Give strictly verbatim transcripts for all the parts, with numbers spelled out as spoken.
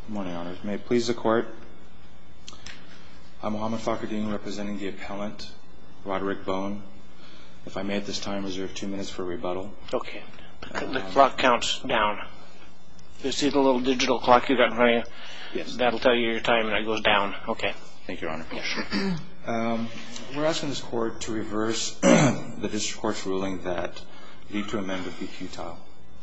Good morning, Honors. May it please the Court, I'm Muhammad Fakhruddin representing the appellant, Roderick Bone. If I may at this time reserve two minutes for rebuttal. Okay. The, the um, clock counts down. You see the little digital clock you got in front of you? Yes. That'll tell you your time and it goes down. Okay. Thank you, Your Honor. Yes. um, we're asking this Court to reverse the District Court's ruling that leave to amend would be futile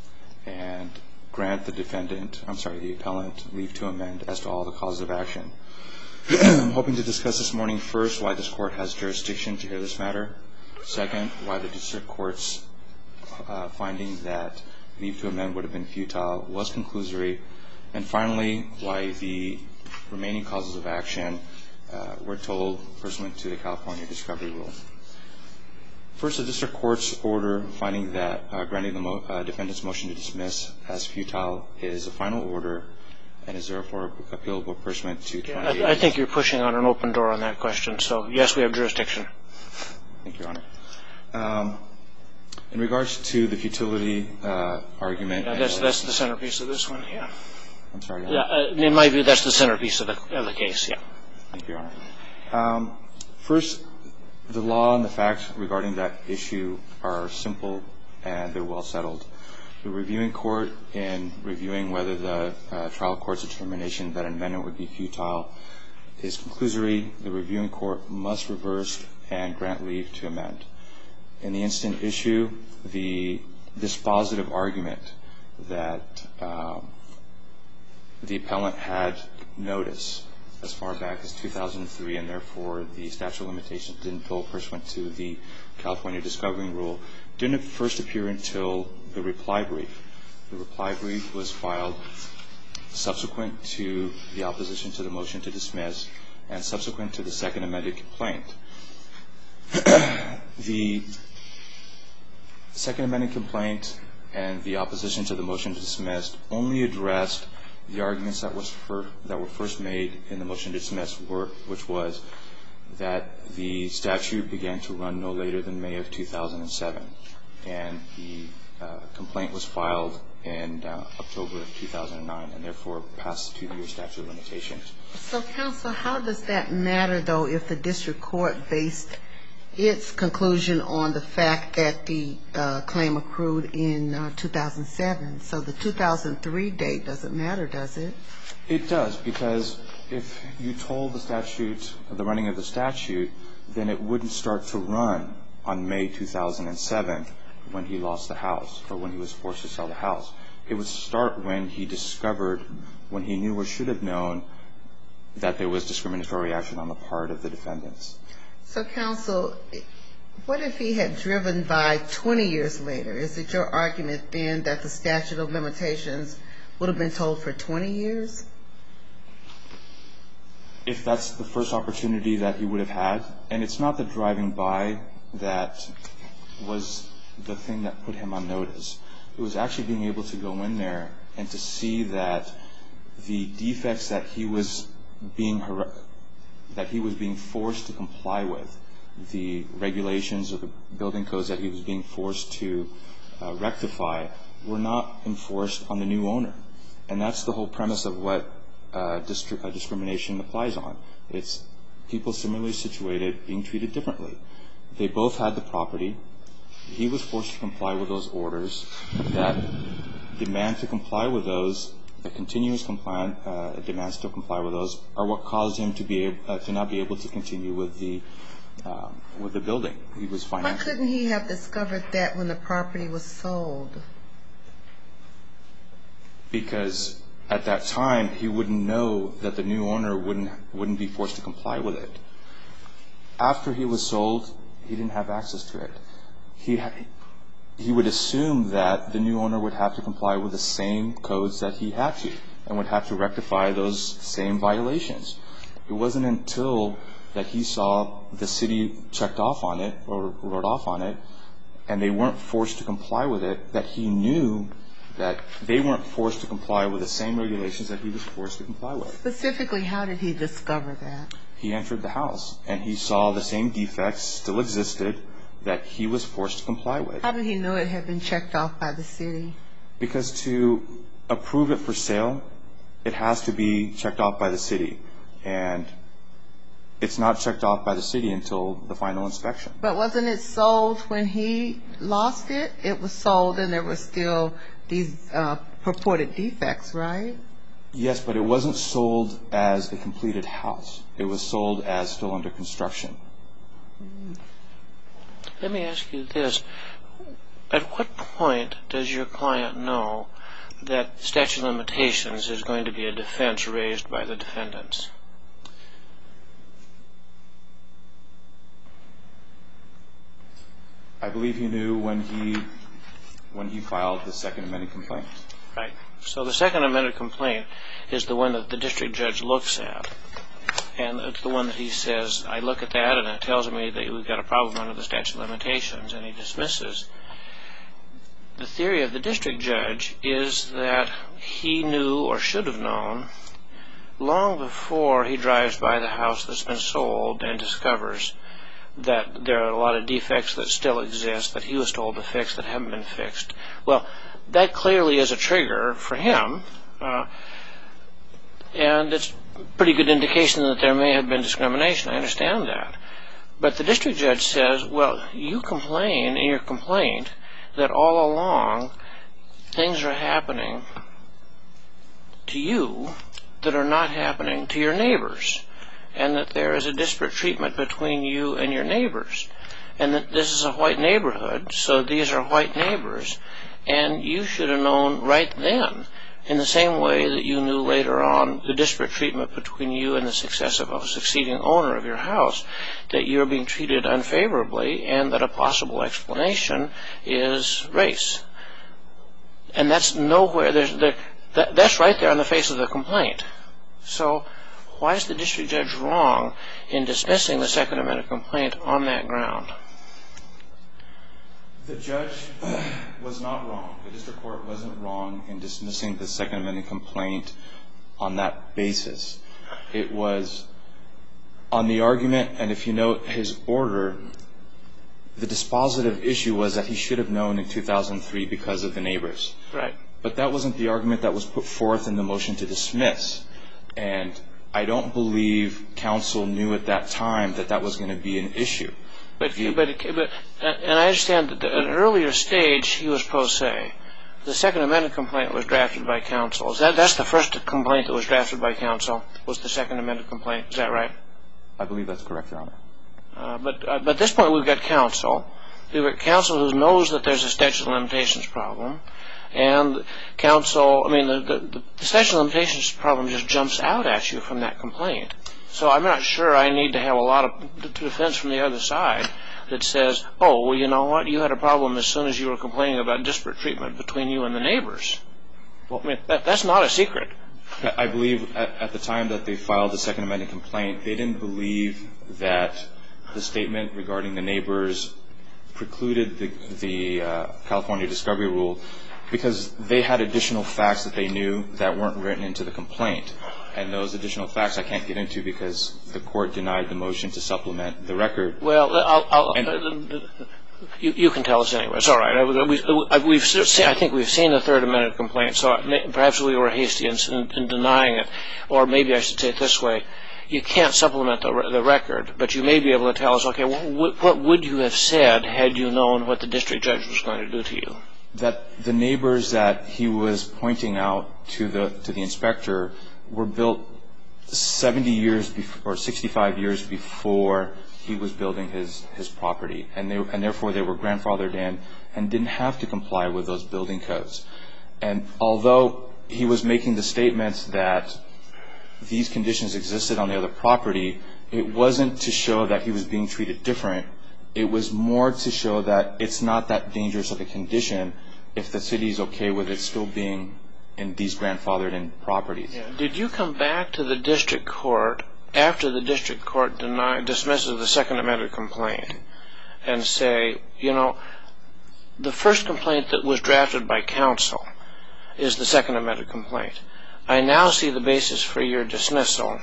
and grant the defendant, I'm sorry, the appellant, leave to amend as to all the causes of action. I'm hoping to discuss this morning first why this Court has jurisdiction to hear this matter. Second, why the District Court's uh, finding that leave to amend would have been futile was conclusory. And finally, why the remaining causes of action uh, were told pursuant to the California Discovery Rule. First, the District Court's order finding that uh, granting the mo- uh, defendant's motion to dismiss as futile is a final order and is therefore appealable pursuant to twenty-eight. I, I think you're pushing on an open door on that question. So, yes, we have jurisdiction. Thank you, Your Honor. Um, in regards to the futility uh, argument... Yeah, that's, that's the centerpiece of this one, yeah. I'm sorry, Your Yeah, Honor. uh, in my view, that's the centerpiece of the, of the case, yeah. Thank you, Your Honor. Um, first, the law and the facts regarding that issue are simple and they're well settled. The reviewing court, in reviewing whether the uh, trial court's determination that an amendment would be futile is conclusory, the reviewing court must reverse and grant leave to amend. In the instant issue, the dispositive argument that um, the appellant had notice as far back as two thousand three, and therefore the statute of limitations didn't go pursuant to the California Discovery Rule, didn't first appear until the reply brief. The reply brief was filed subsequent to the opposition to the motion to dismiss and subsequent to the second amended complaint. The second amended complaint and the opposition to the motion to dismiss only addressed the arguments that was fir- that were first made in the motion to dismiss, were, which was that the statute began to run no later than May of two thousand seven, and the uh, complaint was filed in uh, October of two thousand nine, and therefore passed the two-year statute of limitations. So, counsel, how does that matter, though, if the district court based its conclusion on the fact that the uh, claim accrued in uh, two thousand seven? So the two thousand three date doesn't matter, does it? It does, because if you told the statute, the running of the statute, then it wouldn't start to run on May two thousand seven when he lost the house or when he was forced to sell the house. It would start when he discovered, when he knew or should have known that there was discriminatory action on the part of the defendants. So, counsel, what if he had driven by twenty years later? Is it your argument then that the statute of limitations would have been told for twenty years? If that's the first opportunity that he would have had, and it's not the driving by that was the thing that put him on notice. It was actually being able to go in there and to see that the defects that he was being har- that he was being forced to comply with, the regulations or the building codes that he was being forced to uh, rectify, were not enforced on the new owner. And that's the whole premise of what uh, distri- uh, discrimination applies on. It's people similarly situated being treated differently. They both had the property. He was forced to comply with those orders. That demand to comply with those, the continuous compliant, uh, demands to comply with those, are what caused him to be able, uh, to not be able to continue with the um, with the building. He was financially. Why couldn't he have discovered that when the property was sold? Because at that time he wouldn't know that the new owner wouldn't wouldn't be forced to comply with it. After he was sold, he didn't have access to it. He ha- he would assume that the new owner would have to comply with the same codes that he had to, and would have to rectify those same violations. It wasn't until that he saw the city checked off on it or wrote off on it, and they weren't forced to comply with it, that he knew that they weren't forced to comply with the same regulations that he was forced to comply with. Specifically, how did he discover that? He entered the house, and he saw the same defects still existed that he was forced to comply with. How did he know it had been checked off by the city? Because to approve it for sale, it has to be checked off by the city. And it's not checked off by the city until the final inspection. But wasn't it sold when he lost it? It was sold and there were still these uh, purported defects, right? Yes, but it wasn't sold as a completed house. It was sold as still under construction. Let me ask you this. At what point does your client know that statute of limitations is going to be a defense raised by the defendants? I believe he knew when he when he filed the second amended complaint. Right. So the second amended complaint is the one that the district judge looks at. And it's the one that he says, I look at that and it tells me that we've got a problem under the statute of limitations, and he dismisses. The theory of the district judge is that he knew or should have known long before he drives by the house that's been sold and discovers that there are a lot of defects that still exist that he was told to fix that haven't been fixed. Well, that clearly is a trigger for him, uh, and it's a pretty good indication that there may have been discrimination. I understand that. But the district judge says, well, you complain in your complaint that all along things are happening to you that are not happening to your neighbors, and that there is a disparate treatment between you and your neighbors, and that this is a white neighborhood, so these are white neighbors, and you should have known right then, in the same way that you knew later on the disparate treatment between you and the successive or succeeding owner of your house, that you're being treated unfavorably, and that a possible explanation is race. And that's nowhere, there's, there, that, that's right there on the face of the complaint. So why is the district judge wrong in dismissing the second amendment complaint on that ground? The judge was not wrong. The district court wasn't wrong in dismissing the second amendment complaint on that basis. It was on the argument, and if you note his order, the dispositive issue was that he should have known in two thousand three because of the neighbors. Right. But that wasn't the argument that was put forth in the motion to dismiss. And I don't believe counsel knew at that time that that was going to be an issue. But, but, but, and I understand that at an earlier stage he was pro se. The second amendment complaint was drafted by counsel. Is that, that's the first complaint that was drafted by counsel, was the second amendment complaint. Is that right? I believe that's correct, Your Honor. Uh, but, uh, but at this point we've got counsel. We've got counsel who knows that there's a statute of limitations problem. And counsel, I mean, the, the, the statute of limitations problem just jumps out at you from that complaint. So I'm not sure I need to have a lot of defense from the other side that says, oh, well, you know what, you had a problem as soon as you were complaining about disparate treatment between you and the neighbors. Well, I mean, that, that's not a secret. I believe at, at the time that they filed the second amendment complaint, they didn't believe that the statement regarding the neighbors precluded the, the uh, California discovery rule because they had additional facts that they knew that weren't written into the complaint. And those additional facts I can't get into because the court denied the motion to supplement the record. Well, I'll, I'll, uh, you, you can tell us anyway. It's all right. I, we, we've seen, I think we've seen the third amendment complaint, so perhaps we were hasty in, in denying it. Or maybe I should say it this way. You can't supplement the, the record, but you may be able to tell us, okay, what, what would you have said had you known what the district judge was going to do to you? That the neighbors that he was pointing out to the to the inspector were built seventy years before, or sixty-five years before he was building his, his property, and they and therefore they were grandfathered in and didn't have to comply with those building codes. And although he was making the statements that these conditions existed on the other property, it wasn't to show that he was being treated different. It was more to show that it's not that dangerous of a condition if the city is okay with it still being in these grandfathered-in properties. Yeah. Did you come back to the district court after the district court denied, dismisses the second amendment complaint and say, you know, the first complaint that was drafted by counsel is the second amendment complaint. I now see the basis for your dismissal.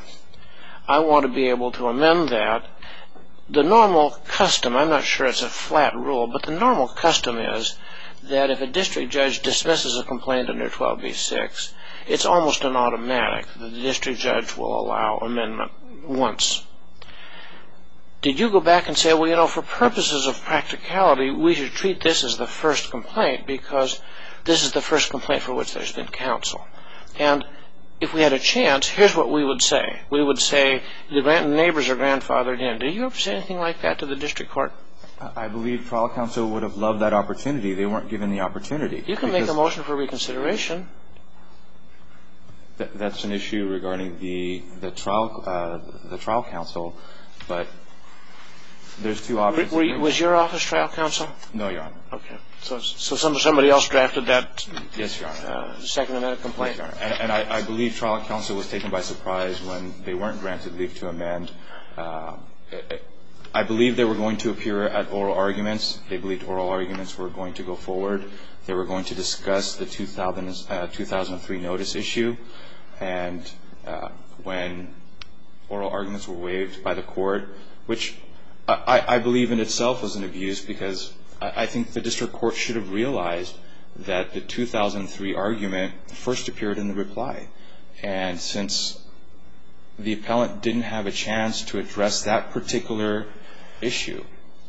I want to be able to amend that. The normal custom, I'm not sure it's a flat rule, but the normal custom is that if a district judge dismisses a complaint under twelve B six, it's almost an automatic. The district judge will allow amendment once. Did you go back and say, well, you know, for purposes of practicality, we should treat this as the first complaint because this is the first complaint for which there's been counsel? And if we had a chance, here's what we would say. We would say the neighbors are grandfathered in. Did you ever say anything like that to the district court? I believe trial counsel would have loved that opportunity. They weren't given the opportunity. You can make a motion for reconsideration. Th- that's an issue regarding the the trial uh, the trial counsel, but there's two options. Were you, was your office trial counsel? No, Your Honor. Okay. So so some, somebody else drafted that Yes, Your Honor. Uh, Second Amendment complaint? Yes, Your Honor. And, and I, I believe trial counsel was taken by surprise when they weren't granted leave to amend. Uh, I believe they were going to appear at oral arguments. They believed oral arguments were going to go forward. They were going to discuss the two thousand, uh, two thousand three notice issue. And uh, when oral arguments were waived by the court, which I, I believe in itself was an abuse because I, I think the district court should have realized that the two thousand three argument first appeared in the reply. And since the appellant didn't have a chance to address that particular issue,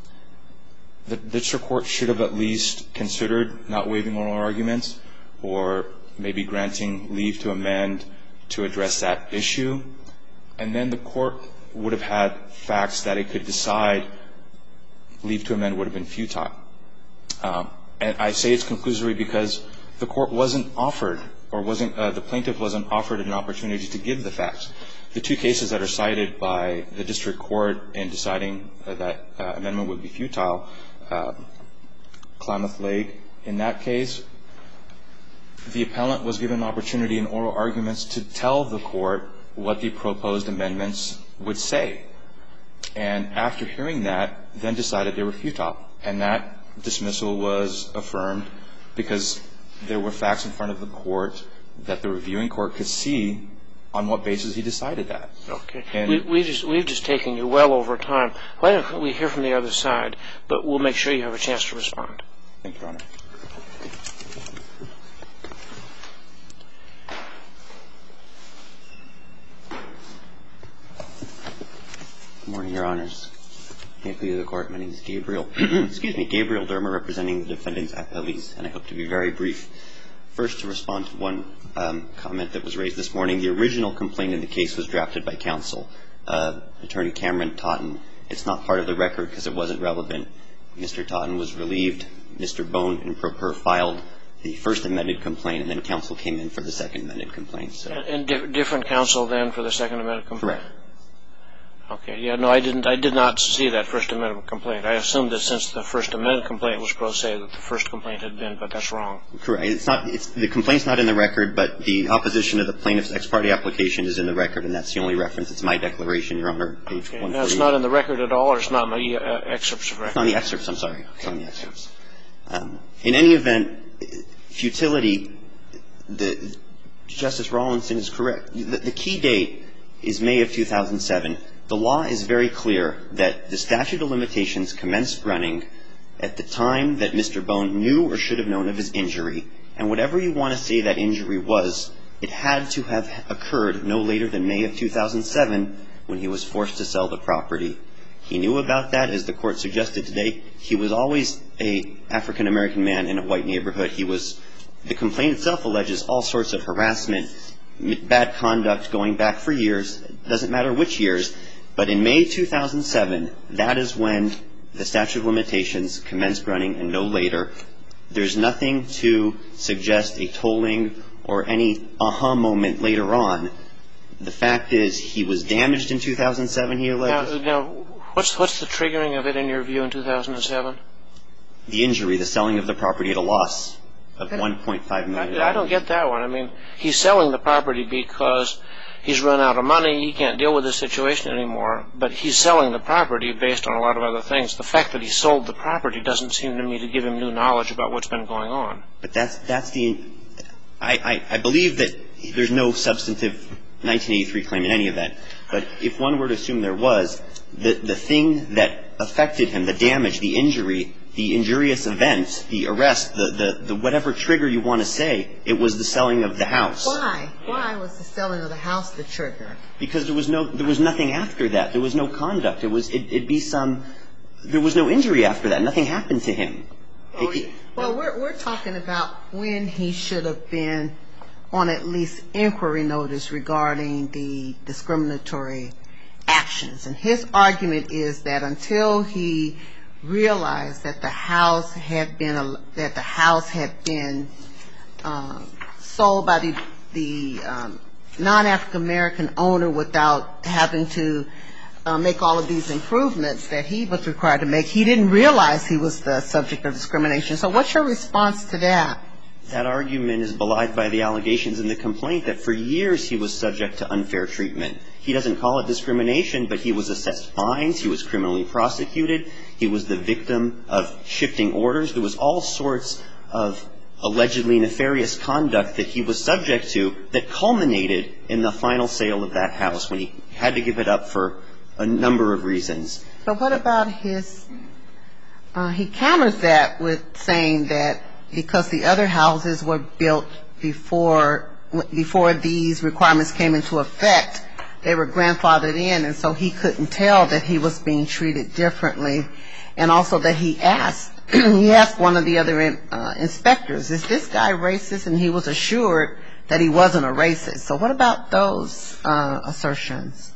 the district court should have at least considered not waiving oral arguments or maybe granting leave to amend to address that issue. And then the court would have had facts that it could decide leave to amend would have been futile. Um, and I say it's conclusory because the court wasn't offered or wasn't uh, the plaintiff wasn't offered an opportunity to give the facts. The two cases that are cited by the district court in deciding uh, that uh, amendment would be futile, uh, Klamath Lake, in that case, the appellant was given an opportunity in oral arguments to tell the court what the proposed amendments would say. And after hearing that, then decided they were futile. And that dismissal was affirmed because there were facts in front of the court that the reviewing court could see on what basis he decided that. Okay. We, we just, we've just taken you well over time. Why don't we hear from the other side, but we'll make sure you have a chance to respond. Thank you, Your Honor. Good morning, Your Honors. May it please the Court, my name is Gabriel, excuse me, Gabriel Dermer, representing the defendants' appellees, and I hope to be very brief. First, to respond to one um, comment that was raised this morning, the original complaint in the case was drafted by counsel, uh, Attorney Cameron Totten. It's not part of the record because it wasn't relevant. Mister Totten was relieved. Mister Bone and Proper filed the first amended complaint, and then counsel came in for the second amended complaint. So. And di- different counsel then for the second amended complaint? Correct. Okay. Yeah, no, I didn't. I did not see that First Amendment complaint. I assumed that since the First Amendment complaint was pro se, that the first complaint had been, but that's wrong. Correct. It's not. It's the complaint's not in the record, but the opposition of the plaintiff's ex parte application is in the record, and that's the only reference. It's my declaration, Your Honor, page Okay. one forty. Now, it's not in the record at all, or it's not in the uh, excerpts of record? It's on the excerpts. I'm sorry. It's on the excerpts. Um, in any event, futility. The Justice Rawlinson is correct. The, the key date is May of two thousand seven. The law is very clear that the statute of limitations commenced running at the time that Mister Bone knew or should have known of his injury. And whatever you want to say that injury was, it had to have occurred no later than May of two thousand seven when he was forced to sell the property. He knew about that, as the Court suggested today. He was always a African-American man in a white neighborhood. He was – the complaint itself alleges all sorts of harassment, bad conduct going back for years. It doesn't matter which years. But in May two thousand seven, that is when the statute of limitations commenced running, and no later. There's nothing to suggest a tolling or any aha moment later on. The fact is he was damaged in two thousand seven, he alleges. Now, now what's, what's the triggering of it in your view in two thousand seven? The injury, the selling of the property at a loss of one point five million dollars. I, I don't get that one. I mean, he's selling the property because he's run out of money. He can't deal with the situation anymore. But he's selling the property based on a lot of other things. The fact that he sold the property doesn't seem to me to give him new knowledge about what's been going on. But that's that's the I, I, I believe that there's no substantive nineteen eighty-three claim in any event. But if one were to assume there was, the the thing that affected him, the damage, the injury, the injurious event, the arrest, the, the, the whatever trigger you want to say, it was the selling of the house. Why? Why was the selling of the house the trigger? Because there was no, there was nothing after that. There was no conduct. It was, it, it'd be some, there was no injury after that. Nothing happened to him. Oh, it, well, we're, we're talking about when he should have been on at least inquiry notice regarding the discriminatory actions. And his argument is that until he realized that the house had been a, that the house had been um, sold by the the um, non-African American owner without having to uh, make all of these improvements that he was required to make, he didn't realize he was the subject of discrimination. So what's your response to that? That argument is belied by the allegations in the complaint that for years he was subject to unfair treatment. He doesn't call it discrimination, but he was assessed fines. He was criminally prosecuted. He was the victim of shifting orders. There was all sorts of allegedly nefarious conduct that he was subject to that culminated in the final sale of that house when he had to give it up for a number of reasons. But what about his, uh, he counters that with saying that because the other houses were built before before these requirements came into effect, they were grandfathered in, and so he couldn't tell that he was being treated differently. And also that he asked, he asked one of the other uh, inspectors, is this guy racist? And he was assured that he wasn't a racist. So what about those uh, assertions?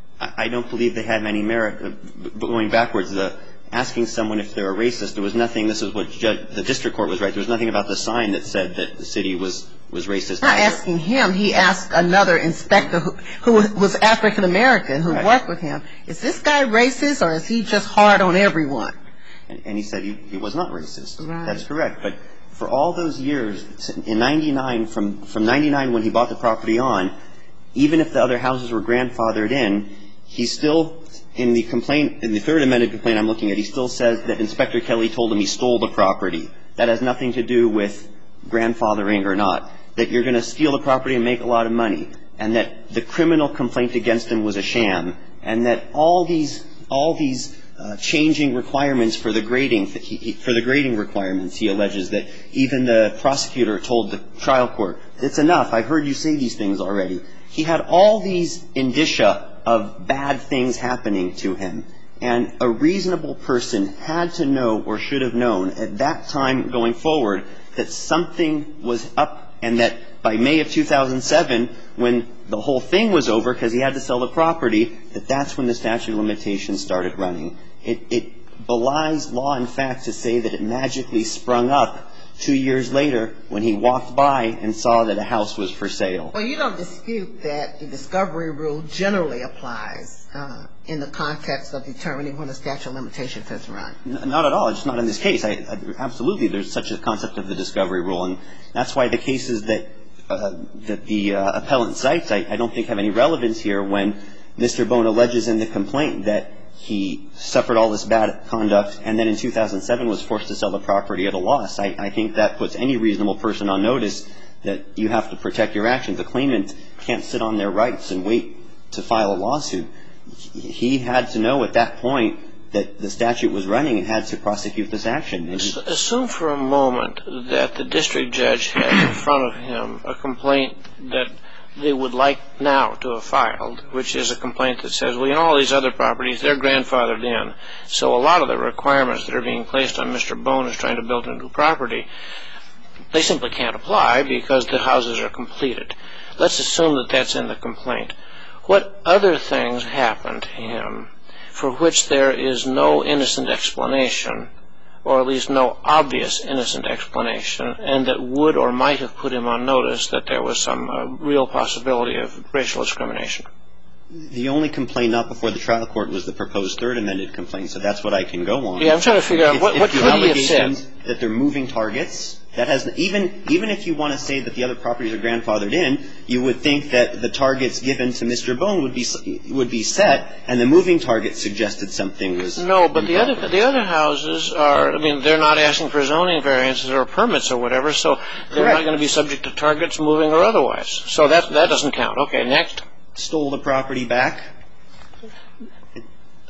I don't believe they have any merit. Going backwards, the asking someone if they're a racist, there was nothing, this is what judge, the district court was right, there was nothing about the sign that said that the city was, was racist. Not asking him, he asked another inspector who, who was African American who right. worked with him, is this guy racist or is he just hard on everyone? And, and he said he, he was not racist. Right. That's correct. But for all those years, in ninety-nine, from, from ninety-nine when he bought the property on, even if the other houses were grandfathered in, he still, in the complaint, in the third amended complaint I'm looking at, he still says that Inspector Kelly told him he stole the property. That has nothing to do with grandfathering or not. That you're going to steal the property and make a lot of money. And that the criminal complaint against him was a sham. And that all these, all these uh, changing requirements for the grading, he, for the grading requirements, he alleges that even the prosecutor told the trial court, it's enough, I've heard you say these things already. He had all these indicia of bad things happening to him. And a reasonable person had to know or should have known at that time going forward that something was up and that by May of two thousand seven, when the whole thing was over because he had to sell the property, that that's when the statute of limitations started running. It, it belies law and fact to say that it magically sprung up two years later when he walked by and saw that a house was for sale. Well, you don't dispute that the discovery rule generally applies uh, in the context of determining when a statute of limitations has run. N- not at all. It's not in this case. I, I, absolutely, there's such a concept of the discovery rule, and that's why the cases that uh, that the uh, appellant cites, I, I don't think have any relevance here when Mister Bone alleges in the complaint that he suffered all this bad conduct and then in two thousand seven was forced to sell the property at a loss. I, I think that puts any reasonable person on notice that you have to protect your actions. The claimant can't sit on their rights and wait to file a lawsuit. He had to know at that point that the statute was running and had to prosecute this action. And he, assume for a moment that the district judge had in front of him a complaint that they would like now to have filed, which is a complaint that says, well, you know, all these other properties, they're grandfathered in. So a lot of the requirements that are being placed on Mister Bone as trying to build a new property, they simply can't apply because the houses are completed. Let's assume that that's in the complaint. What other things happened to him for which there is no innocent explanation, or at least no obvious innocent explanation, and that would or might have put him on notice that there was some uh, real possibility of racial discrimination? The only complaint not before the trial court was the proposed third amended complaint, so that's what I can go on. Yeah, I'm trying to figure out what, what could he have said. That they're moving targets. That has even even if you want to say that the other properties are grandfathered in, you would think that the targets given to Mister Bone would be would be set, and the moving target suggested something was no. But the improper. other the other houses are. I mean, they're not asking for zoning variances or permits or whatever, so they're Correct. not going to be subject to targets moving or otherwise. So that that doesn't count. Okay, next. Stole the property back.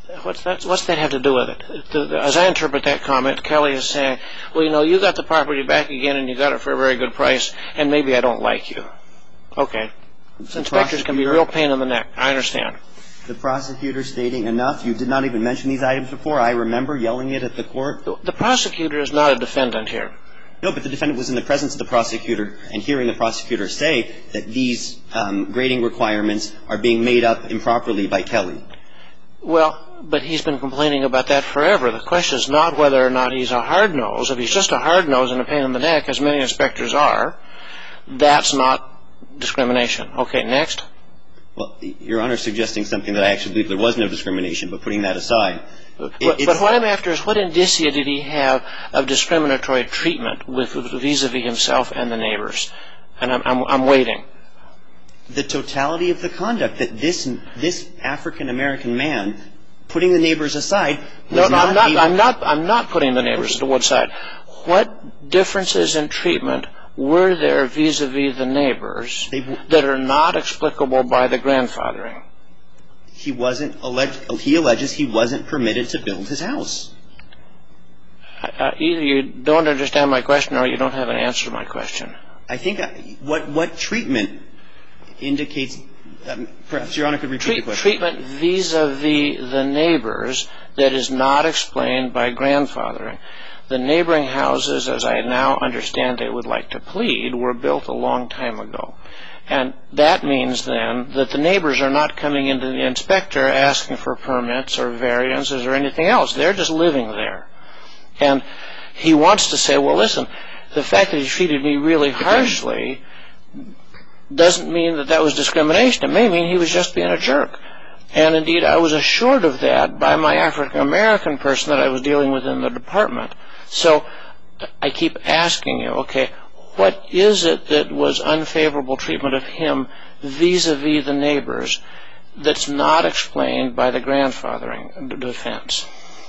What's that, what's that have to do with it? The, the, as I interpret that comment, Kelly is saying, well, you know, you got the property back again and you got it for a very good price, and maybe I don't like you. Okay. Inspectors can be a real pain in the neck. I understand. The prosecutor stating, enough, you did not even mention these items before. I remember yelling it at the court. The, the prosecutor is not a defendant here. No, but the defendant was in the presence of the prosecutor and hearing the prosecutor say that these um, grading requirements are being made up improperly by Kelly. Well, but he's been complaining about that forever. The question is not whether or not he's a hard nose. If he's just a hard nose and a pain in the neck, as many inspectors are, that's not discrimination. Okay, next. Well, Your Honor is suggesting something that I actually believe there was no discrimination, but putting that aside. But, but what I'm after is what indicia did he have of discriminatory treatment with vis-a-vis himself and the neighbors? And I'm, I'm, I'm waiting. The totality of the conduct that this this African-American man, putting the neighbors aside, was no, no, not I'm not, able I'm not, I'm not putting the neighbors to one side. What differences in treatment were there vis-a-vis the neighbors They, that are not explicable by the grandfathering? He wasn't alleged. He alleges he wasn't permitted to build his house. Uh, either you don't understand my question or you don't have an answer to my question. I think what what treatment indicates. Um, perhaps Your Honor could repeat Treat, the question. Treatment vis-a-vis the neighbors that is not explained by grandfathering. The neighboring houses, as I now understand they would like to plead, were built a long time ago. And that means then that the neighbors are not coming into the inspector asking for permits or variances or anything else. They're just living there. And he wants to say, well, listen, the fact that he treated me really harshly doesn't mean that that was discrimination. It may mean he was just being a jerk. And indeed, I was assured of that by my African-American person that I was dealing with in the department. So I keep asking you, okay, what is it that was unfavorable treatment of him vis-a-vis the neighbors that's not explained by the grandfathering defense?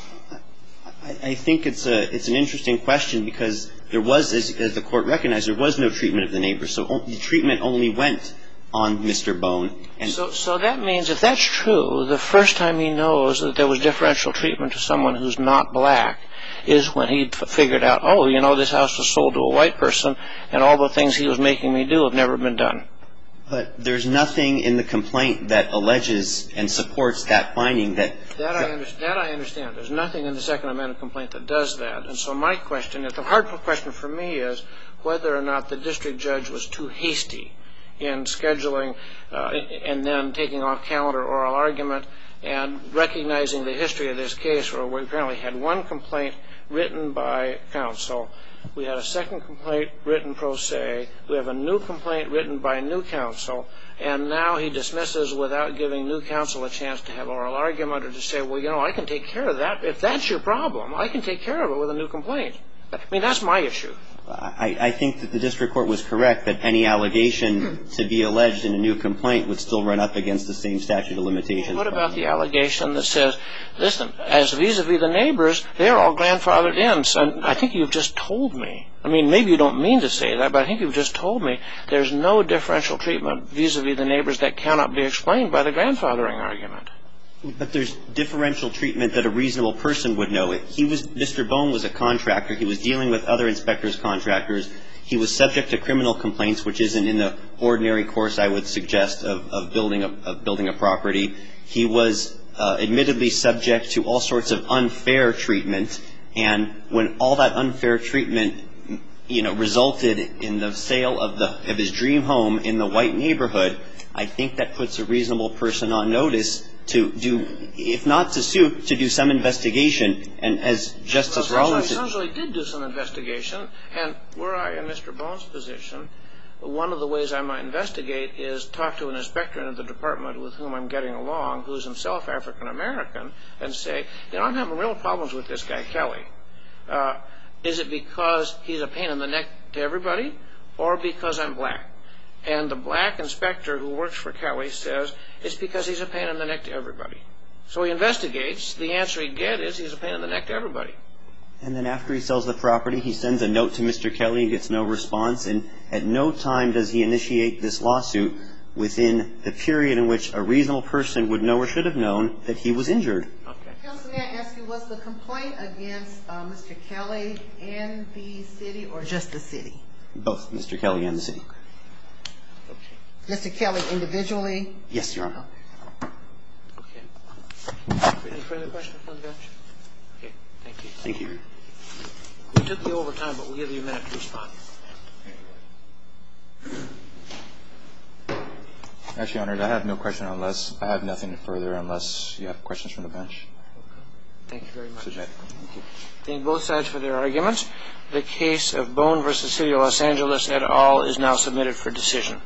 I think it's a it's an interesting question because there was, as, as the court recognized, there was no treatment of the neighbors. So the treatment only went on Mister Bone. And so, so that means if that's true, the first time he knows that there was differential treatment to someone who's not black is when he figured out, oh, you know, this house was sold to a white person and all the things he was making me do have never been done. But there's nothing in the complaint that alleges and supports that finding that... That I, under, that I understand. There's nothing in the Second Amendment complaint that does that. And so my question, the hard question for me is whether or not the district judge was too hasty in scheduling uh, and then taking off calendar oral argument and recognizing the history of this case where we apparently had one complaint written by counsel. We had a second complaint written pro se. We have a new complaint written by new counsel. And now he dismisses without giving new counsel a chance to have oral argument or to say, well, you know, I can take care of that. If that's your problem, I can take care of it with a new complaint. I mean, that's my issue. I, I think that the district court was correct that any allegation to be alleged in a new complaint would still run up against the same statute of limitations. What about the allegation that says, listen, as vis-a-vis the neighbors, they're all grandfathered in. So I think you've just told me. I mean, maybe you don't mean to say that, but I think you've just told me there's no differential treatment vis-a-vis the neighbors that cannot be explained by the grandfathering argument. But there's differential treatment that a reasonable person would know. He was, Mister Bone was a contractor. He was dealing with other inspectors' contractors. He was subject to criminal complaints, which isn't in the ordinary course, I would suggest, of, of, building, a, of building a property. He was uh, admittedly subject to all sorts of unfair treatment. And when all that unfair treatment, you know, resulted in the sale of, the, of his dream home in the white neighborhood, I think that puts a reasonable person on notice to do, if not to sue, to do some investigation. And as Justice well, Rollins said... Well, he did do some investigation. And were I in Mister Bone's position, one of the ways I might investigate is talk to an inspector in the department with whom I'm getting along, who's himself African-American, and say, you know, I'm having real problems with this guy, Kelly. Uh, is it because he's a pain in the neck to everybody, or because I'm black? And the black inspector who works for Kelly says it's because he's a pain in the neck to everybody. So he investigates. The answer he gets is he's a pain in the neck to everybody. And then after he sells the property, he sends a note to Mister Kelly and gets no response. And at no time does he initiate this lawsuit within the period in which a reasonable person would know or should have known that he was injured. Okay. Counsel, may I ask you, was the complaint against uh, Mister Kelly and the city or just the city? Both Mister Kelly and the city. Okay. Mister Kelly individually? Yes, Your Honor. Okay. Any further questions from the bench? Okay, thank you. Thank you. We took you over time, but we'll give you a minute to respond. Actually, Your Honor, I have no question unless I have nothing further unless you have questions from the bench. Thank you very much. Submit. Thank you. Thank both sides for their arguments. The case of Bone versus City of Los Angeles et al. Is now submitted for decision.